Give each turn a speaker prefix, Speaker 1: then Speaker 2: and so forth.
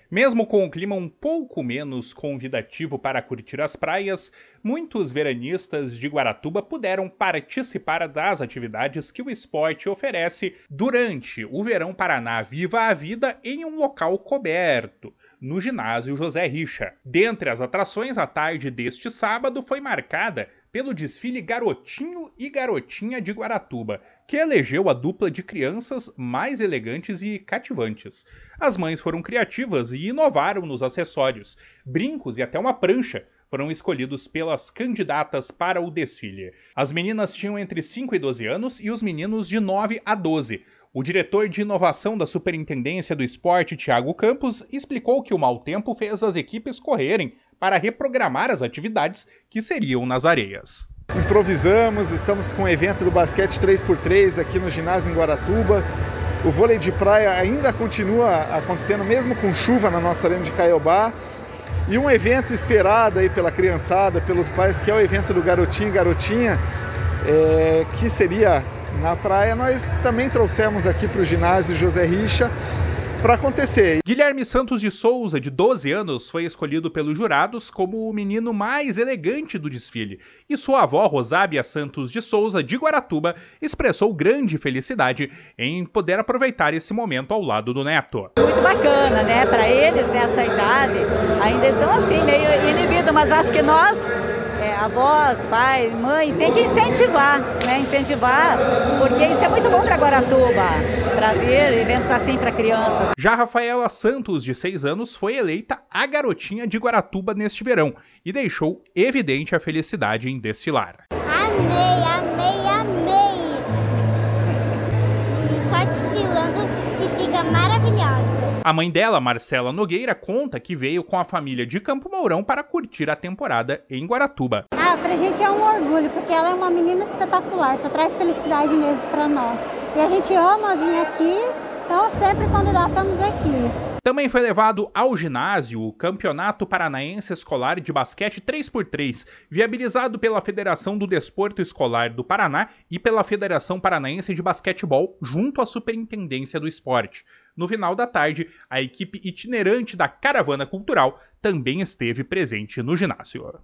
Speaker 1: Mesmo com o clima um pouco menos convidativo para curtir as praias, muitos veranistas de Guaratuba puderam participar das atividades que o esporte oferece durante o Verão Paraná Viva a Vida em um local coberto, no ginásio José Richa. Dentre as atrações, a tarde deste sábado foi marcada pelo desfile Garotinho e Garotinha de Guaratuba, que elegeu a dupla de crianças mais elegantes e cativantes. As mães foram criativas e inovaram nos acessórios. Brincos e até uma prancha foram escolhidos pelas candidatas para o desfile. As meninas tinham entre 5 e 12 anos e os meninos de 9 a 12. O diretor de inovação da Superintendência do Esporte, Thiago Campos, explicou que o mau tempo fez as equipes correrem para reprogramar as atividades que seriam nas areias.
Speaker 2: Improvisamos, estamos com o evento do basquete 3x3 aqui no ginásio em Guaratuba. O vôlei de praia ainda continua acontecendo, mesmo com chuva na nossa arena de Caiobá. E um evento esperado aí pela criançada, pelos pais, que é o evento do Garotinho e Garotinha, que seria na praia. Nós também trouxemos aqui para o ginásio José Richa para acontecer.
Speaker 1: Guilherme Santos de Souza, de 12 anos, foi escolhido pelos jurados como o menino mais elegante do desfile. E sua avó, Rosábia Santos de Souza, de Guaratuba, expressou grande felicidade em poder aproveitar esse momento ao lado do neto.
Speaker 3: Muito bacana, né? Para eles, nessa idade, ainda estão assim, meio inibidos, mas acho que nós, avós, pai, mãe, tem que incentivar, né? Incentivar, porque isso é muito bom para Guaratuba, para ver eventos assim para crianças.
Speaker 1: Já Rafaela Santos, de 6 anos, foi eleita a garotinha de Guaratuba neste verão e deixou evidente a felicidade em desfilar.
Speaker 4: Amei, amei, amei! Só desfilando que fica maravilhosa.
Speaker 1: A mãe dela, Marcela Nogueira, conta que veio com a família de Campo Mourão para curtir a temporada em Guaratuba.
Speaker 5: Pra gente é um orgulho, porque ela é uma menina espetacular, só traz felicidade mesmo para nós. E a gente ama vir aqui, então sempre quando dá, estamos aqui.
Speaker 1: Também foi levado ao ginásio o Campeonato Paranaense Escolar de Basquete 3x3, viabilizado pela Federação do Desporto Escolar do Paraná e pela Federação Paranaense de Basquetebol, junto à Superintendência do Esporte. No final da tarde, a equipe itinerante da Caravana Cultural também esteve presente no ginásio.